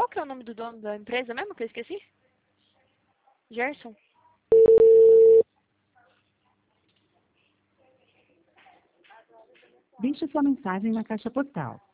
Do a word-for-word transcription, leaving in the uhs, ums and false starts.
Qual que é o nome do dono da empresa mesmo que eu esqueci? Gerson? Deixe sua mensagem na caixa postal.